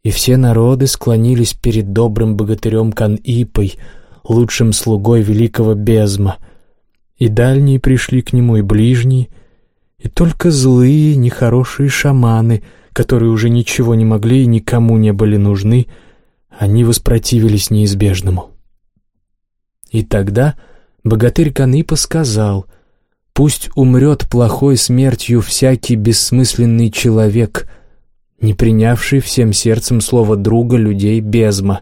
И все народы склонились перед добрым богатырем Кан-Ипой, лучшим слугой великого Безма. И дальние пришли к нему, и ближние, и только злые, нехорошие шаманы, которые уже ничего не могли и никому не были нужны, они воспротивились неизбежному. И тогда богатырь Кан-Ипа сказал: «Пусть умрет плохой смертью всякий бессмысленный человек, не принявший всем сердцем слово друга людей Безма».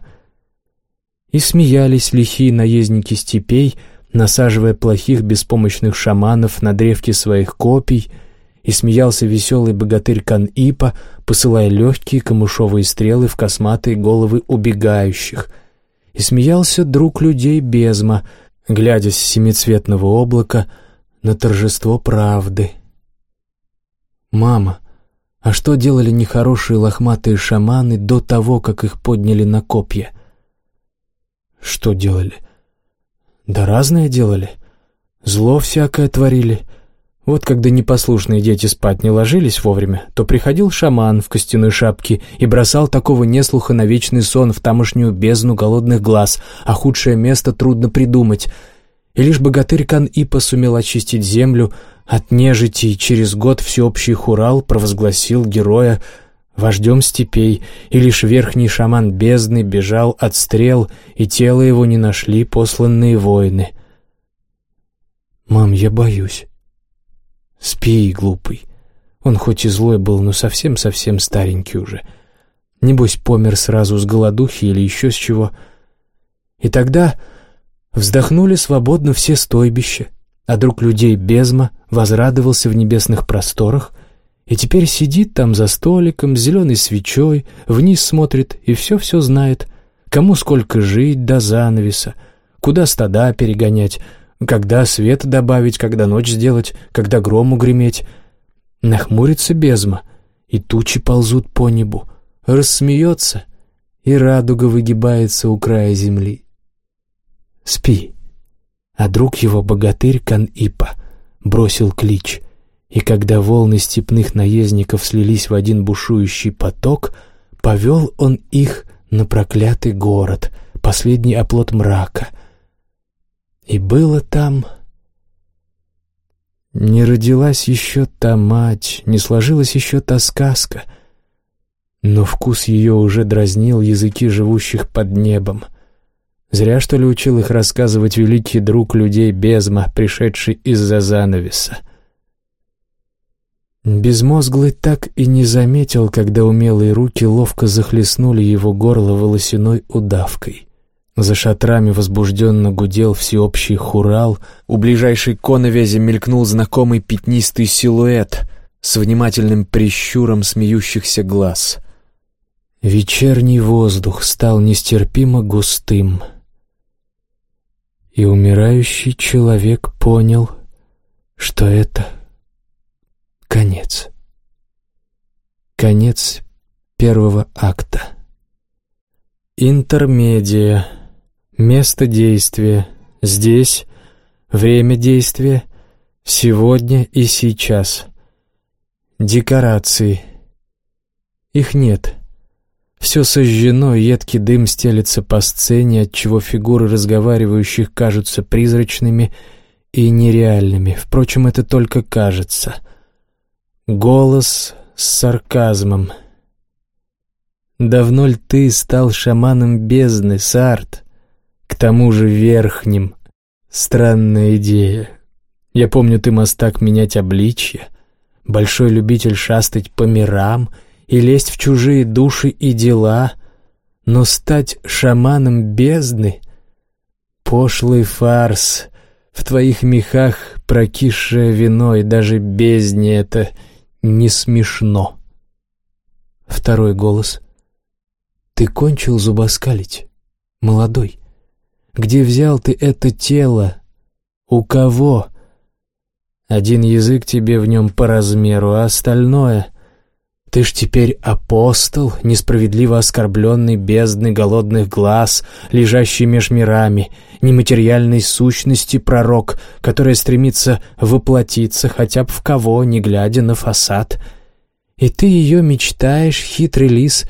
И смеялись лихие наездники степей, насаживая плохих беспомощных шаманов на древки своих копий, и смеялся веселый богатырь Кан-Ипа, посылая легкие камышовые стрелы в косматые головы убегающих. И смеялся друг людей Безма, глядя с семицветного облака на торжество правды. «Мама, а что делали нехорошие лохматые шаманы до того, как их подняли на копья?» «Что делали?» «Да разное делали. Зло всякое творили. Вот когда непослушные дети спать не ложились вовремя, то приходил шаман в костяной шапке и бросал такого неслуха на вечный сон в тамошнюю бездну голодных глаз, а худшее место трудно придумать. И лишь богатырь Кан-Ипа сумел очистить землю от нежити, и через год всеобщий хурал провозгласил героя вождем степей, и лишь верхний шаман бездны бежал от стрел, и тело его не нашли посланные воины. «Мам, я боюсь». «Спи, глупый». Он хоть и злой был, но совсем-совсем старенький уже. Небось, помер сразу с голодухи или еще с чего. И тогда вздохнули свободно все стойбища, а друг людей Безма возрадовался в небесных просторах, и теперь сидит там за столиком с зеленой свечой, вниз смотрит и все-все знает, кому сколько жить до занавеса, куда стада перегонять, когда свет добавить, когда ночь сделать, когда грому греметь. Нахмурится Безма, и тучи ползут по небу, рассмеется, и радуга выгибается у края земли. Спи. А друг его, богатырь Кан-Ипа, бросил клич, и когда волны степных наездников слились в один бушующий поток, повел он их на проклятый город, последний оплот мрака. И было там... Не родилась еще та мать, не сложилась еще та сказка, но вкус ее уже дразнил языки живущих под небом. Зря, что ли, учил их рассказывать великий друг людей Безма, пришедший из-за занавеса. Безмозглый так и не заметил, когда умелые руки ловко захлестнули его горло волосяной удавкой. За шатрами возбужденно гудел всеобщий хурал, у ближайшей коновязи мелькнул знакомый пятнистый силуэт с внимательным прищуром смеющихся глаз. Вечерний воздух стал нестерпимо густым, и умирающий человек понял, что это конец. Конец первого акта. Интермедия. Место действия. Здесь. Время действия. Сегодня и сейчас. Декорации. Их нет. Все сожжено, едкий дым стелется по сцене, отчего фигуры разговаривающих кажутся призрачными и нереальными. Впрочем, это только кажется. Голос с сарказмом. «Давно ль ты стал шаманом бездны, Сарт? К тому же верхним. Странная идея. Я помню, ты мастак менять обличье, большой любитель шастать по мирам и лезть в чужие души и дела, но стать шаманом бездны — пошлый фарс. В твоих мехах прокисшее вино, и даже бездне это не смешно». Второй голос. «Ты кончил зубоскалить, молодой? Где взял ты это тело? У кого? Один язык тебе в нем по размеру, а остальное... Ты ж теперь апостол, несправедливо оскорбленный бездны голодных глаз, лежащий меж мирами, нематериальной сущности пророк, которая стремится воплотиться хотя бы в кого, не глядя на фасад. И ты ее мечтаешь, хитрый лис,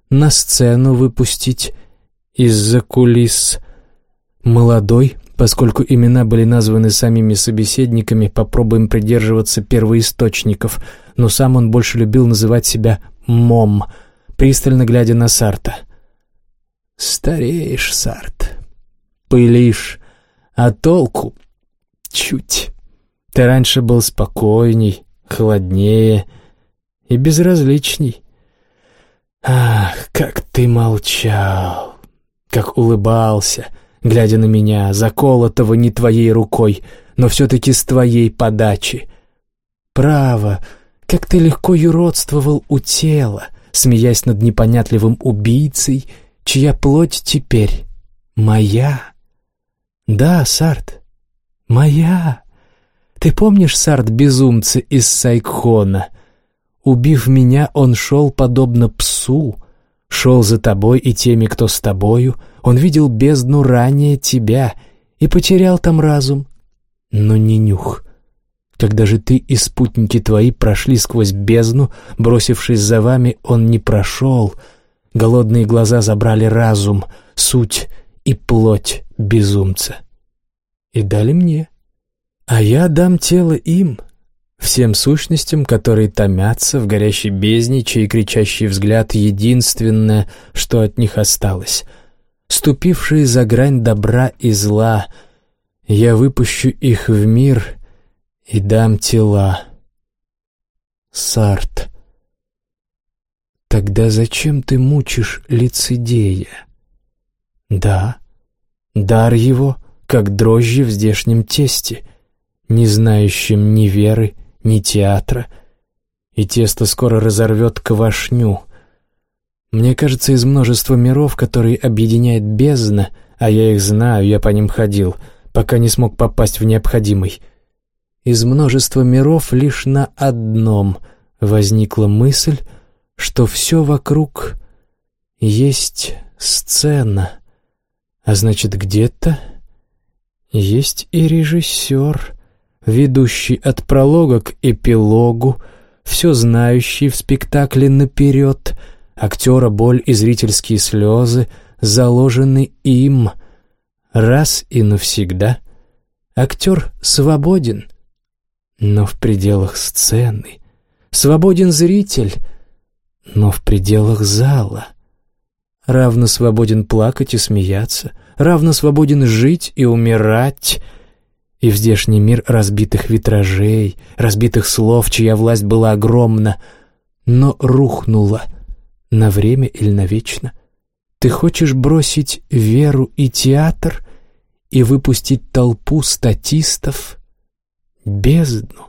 на сцену выпустить из-за кулис. Молодой, поскольку имена были названы самими собеседниками, попробуем придерживаться первоисточников, но сам он больше любил называть себя Мом, пристально глядя на Сарта. «Стареешь, Сарт, пылишь, а толку чуть. Ты раньше был спокойней, холоднее и безразличней. Ах, как ты молчал, как улыбался, глядя на меня, заколотого не твоей рукой, но все-таки с твоей подачи. Право, как ты легко юродствовал у тела, смеясь над непонятливым убийцей, чья плоть теперь моя. Да, Сарт, моя. Ты помнишь, Сарт, безумца из Сайкхона? Убив меня, он шел подобно псу, шел за тобой и теми, кто с тобою. Он видел бездну ранее тебя и потерял там разум, но не нюх. Когда же ты и спутники твои прошли сквозь бездну, бросившись за вами, он не прошел. Голодные глаза забрали разум, суть и плоть безумца. И дали мне. А я дам тело им, всем сущностям, которые томятся в горящей бездне, чей кричащий взгляд — единственное, что от них осталось. Ступившие за грань добра и зла, я выпущу их в мир и дам тела. Сарт, тогда зачем ты мучишь лицедея? Да, дар его, как дрожжи в здешнем тесте, не знающим ни веры, ни театра, и тесто скоро разорвет квашню. Мне кажется, из множества миров, которые объединяет бездна, а я их знаю, я по ним ходил, пока не смог попасть в необходимый, из множества миров лишь на одном возникла мысль, что все вокруг есть сцена, а значит, где-то есть и режиссер, ведущий от пролога к эпилогу, все знающий в спектакле наперед, актера боль и зрительские слезы заложены им. Раз и навсегда актер свободен, но в пределах сцены, свободен зритель, но в пределах зала, равно свободен плакать и смеяться, равно свободен жить и умирать. И в здешний мир разбитых витражей, разбитых слов, чья власть была огромна, но рухнула на время или навечно. Ты хочешь бросить веру и театр и выпустить толпу статистов, бездну?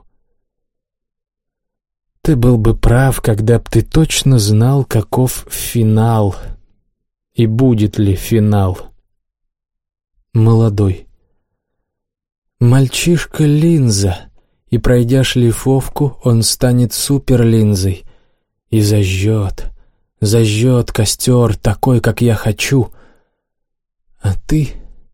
Ты был бы прав, когда б ты точно знал, каков финал, и будет ли финал. Молодой. Мальчишка-линза, и, пройдя шлифовку, он станет суперлинзой и зажжет костер такой, как я хочу. А ты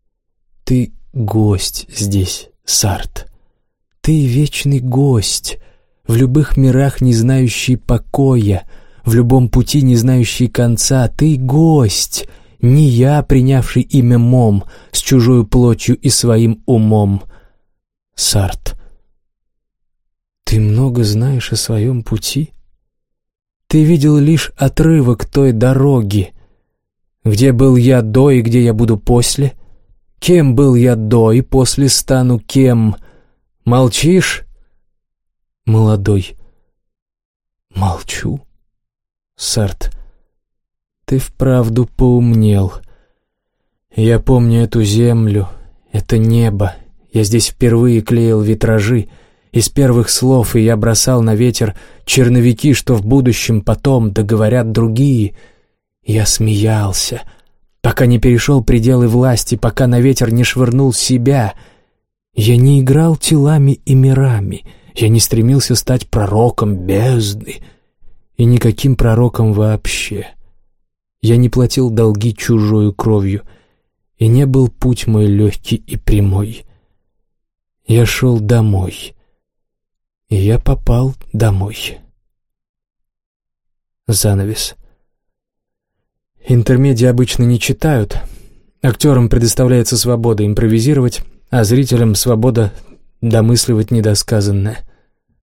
гость здесь, Сарт. Ты вечный гость, в любых мирах не знающий покоя, в любом пути не знающий конца. Ты гость, не я, принявший имя Мом, с чужою плотью и своим умом. Сарт, ты много знаешь о своем пути? Ты видел лишь отрывок той дороги. Где был я до и где я буду после? Кем был я до и после стану кем? Молчишь? Молодой. Молчу. Сарт, ты вправду поумнел. Я помню эту землю, это небо. Я здесь впервые клеил витражи. Из первых слов, и я бросал на ветер черновики, что в будущем потом договорят другие. Я смеялся, пока не перешел пределы власти, пока на ветер не швырнул себя. Я не играл телами и мирами. Я не стремился стать пророком бездны. И никаким пророком вообще. Я не платил долги чужою кровью, и не был путь мой легкий и прямой. Я шел домой, и я попал домой. Занавес. Интермедии обычно не читают. Актерам предоставляется свобода импровизировать, а зрителям свобода домысливать недосказанное.